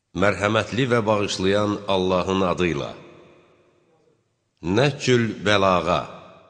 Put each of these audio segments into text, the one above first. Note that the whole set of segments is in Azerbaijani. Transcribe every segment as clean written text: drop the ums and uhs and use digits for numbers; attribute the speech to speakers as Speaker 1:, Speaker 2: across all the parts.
Speaker 1: Mərhəmətli və bağışlayan Allahın adıyla. Nəhcül bəlağa.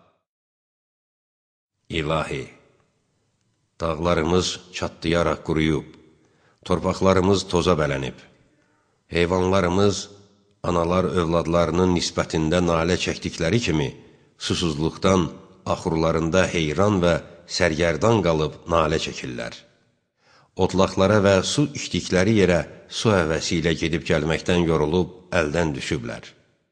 Speaker 1: İlahi, dağlarımız çatlayaraq quruyub, torpaqlarımız toza bələnib, heyvanlarımız analar övladlarının nisbətində nalə çəkdikləri kimi, susuzluqdan axurlarında heyran və sərgərdan qalıb nalə çəkirlər. Otlaqlara və su içdikləri yerə su həvəsi ilə gedib gəlməkdən yorulub əldən düşüblər.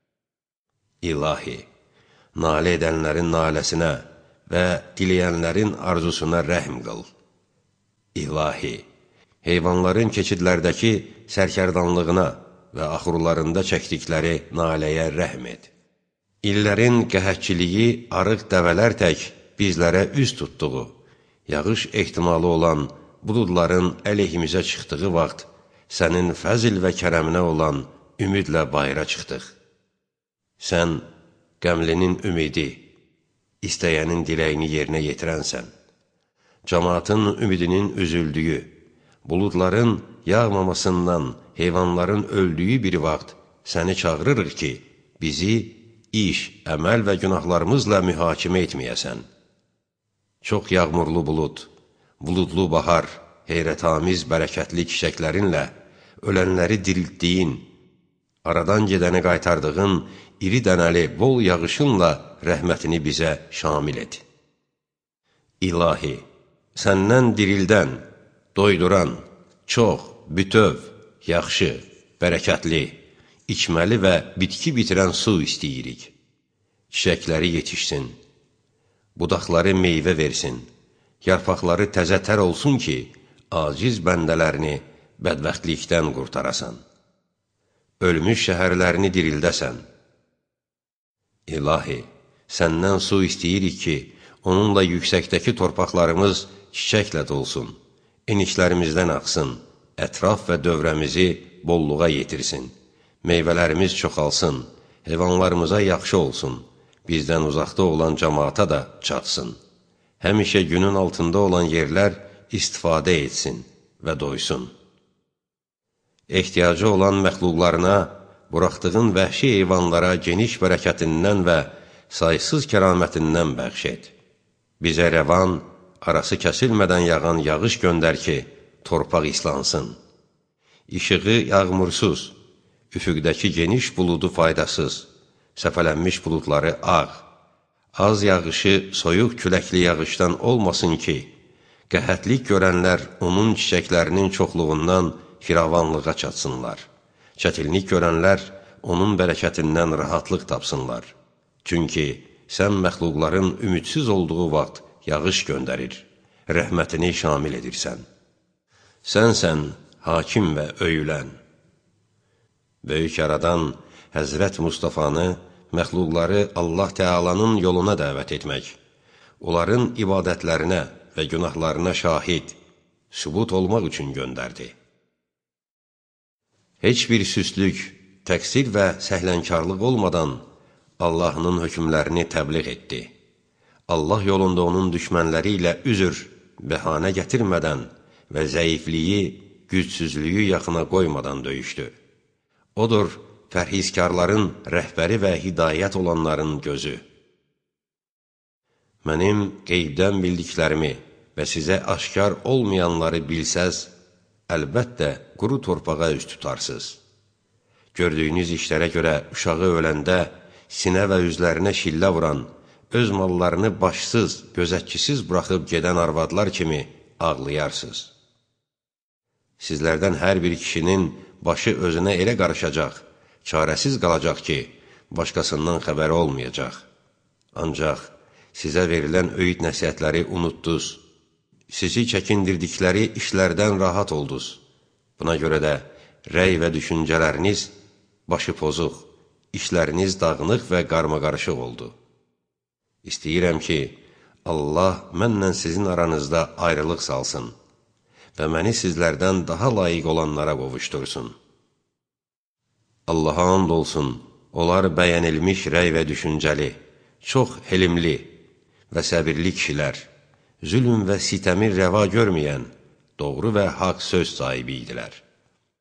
Speaker 1: İlahi, nalə edənlərin naləsinə və diləyənlərin arzusuna rəhm qıl. İlahi, heyvanların keçidlərdəki sərkərdanlığına və axurlarında çəkdikləri naləyə rəhm et. İllərin qəhətçiliyi arıq dəvələr tək bizlərə üz tutduğu, yağış ehtimalı olan buludların əleyhimizə çıxdığı vaxt, sənin fəzil və kərəminə olan ümidlə bayıra çıxdıq. Sən qəmlinin ümidi, istəyənin diləyini yerinə yetirənsən. Cəmaatın ümidinin üzüldüyü, buludların yağmamasından, heyvanların öldüyü bir vaxt səni çağırırıq ki, bizi iş, əməl və günahlarımızla mühakimə etməyəsən. Çox yağmurlu bulud, buludlu bahar, heyrətamiz bərəkətli çiçəklərinlə, ölənləri diriltdiyin, aradan gedəni qaytardığın, iri dənəli bol yağışınla rəhmətini bizə şamil et. İlahi, səndən dirildən, doyduran, çox, bütöv, yaxşı, bərəkətli, içməli və bitki bitirən su istəyirik. Çiçəkləri yetişsin, budaqları meyvə versin, yarpaqları təzə tər olsun ki, aciz bəndələrini bədbəxtlikdən qurtarasan. Ölmüş şəhərlərini dirildəsən. İlahi, səndən su istəyirik ki, onunla yüksəkdəki torpaqlarımız çiçəklə dolsun, enişlərimizdən axsın, ətraf və dövrəmizi bolluğa yetirsin, meyvələrimiz çoxalsın, heyvanlarımıza yaxşı olsun, bizdən uzaqda olan cəmaata da çatsın. Həmişə günün altında olan yerlər istifadə etsin və doysun. Ehtiyacı olan məxluqlarına, buraxdığın vəhşi heyvanlara geniş bərəkətindən və saysız kəramətindən bəxş et. Bizə rəvan, arası kəsilmədən yağan yağış göndər ki, torpaq islansın. İşığı yağmursuz, üfüqdəki geniş buludu faydasız, səpələnmiş buludları ağ, az yağışı soyuq küləkli yağışdan olmasın ki, qəhətlik görənlər onun çiçəklərinin çoxluğundan firavanlığa çatsınlar. Çətinlik görənlər onun bərəkətindən rahatlıq tapsınlar. Çünki sən məxluqların ümidsiz olduğu vaxt yağış göndərir, rəhmətini şamil edirsən. Sənsən hakim və öyülən. Böyük yaradan Həzrət Mustafanı məxluqları Allah Teala'nın yoluna dəvət etmək, onların ibadətlərinə və günahlarına şahid, sübut olmaq üçün göndərdi. Heç bir süslük, təqsir və səhlənkarlıq olmadan Allah'ın hökmlərini təbliğ etdi. Allah yolunda onun düşmənləri ilə üzr, bəhanə gətirmədən və zəifliyi, gücsüzlüyü yaxına qoymadan döyüşdü. Odur, fərhizkarların rəhbəri və hidayət olanların gözü. Mənim qeybdən bildiklərimi və sizə aşkar olmayanları bilsəz, əlbəttə quru torpağa üst tutarsınız. Gördüyünüz işlərə görə uşağı öləndə sinə və üzlərinə şillə vuran, öz mallarını başsız, gözətçisiz buraxıb gedən arvadlar kimi ağlayarsınız. Sizlərdən hər bir kişinin başı özünə elə qarışacaq, çarəsiz qalacaq ki, başqasından xəbəri olmayacaq. Ancaq sizə verilən öyüd nəsihətləri unutdunuz, sizi çəkindirdikləri işlərdən rahat oldunuz. Buna görə də rəy və düşüncələriniz başı pozuq, işləriniz dağınıq və qarmaqarışıq oldu. İstəyirəm ki, Allah mənlə sizin aranızda ayrılıq salsın və məni sizlərdən daha layiq olanlara qovuştursun. Allaha and olsun, onlar bəyənilmiş rəy və düşüncəli, çox helimli və səbirli kişilər, zülm və sitəmi rəva görməyən, doğru və haqq söz sahibi idilər.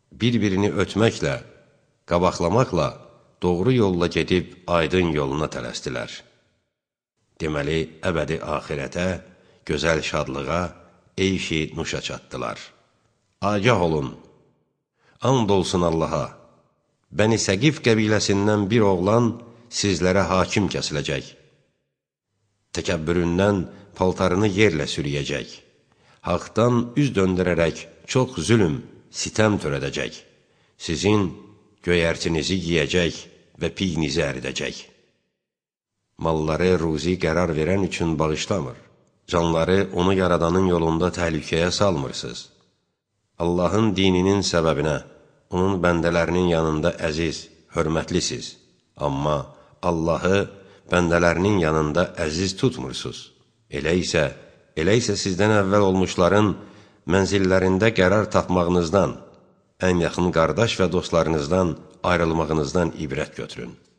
Speaker 1: bir-birini ötməklə, qabaqlamaqla doğru yolla gedib aydın yoluna tələsdilər. Deməli, əbədi axirətə, gözəl şadlığa, eyşi nuşa çatdılar. Agah olun, and olsun Allaha, Bəni Səqif qəbiləsindən bir oğlan sizlərə hakim kəsiləcək. Təkəbbüründən paltarını yerlə sürüyəcək. Haqdan üz döndürərək çox zülm, sitəm törədəcək. Sizin göyərtinizi yiyəcək və piyinizi əridəcək. Malları ruzi qərar verən üçün bağışlamır. Canları onu yaradanın yolunda təhlükəyə salmırsınız. Allahın dininin səbəbinə, onun bəndələrinin yanında əziz, hörmətlisiz. Amma Allahı bəndələrinin yanında əziz tutmursunuz. Elə isə sizdən əvvəl olmuşların mənzillərində qərar tapmağınızdan, ən yaxın qardaş və dostlarınızdan ayrılmağınızdan ibrət götürün.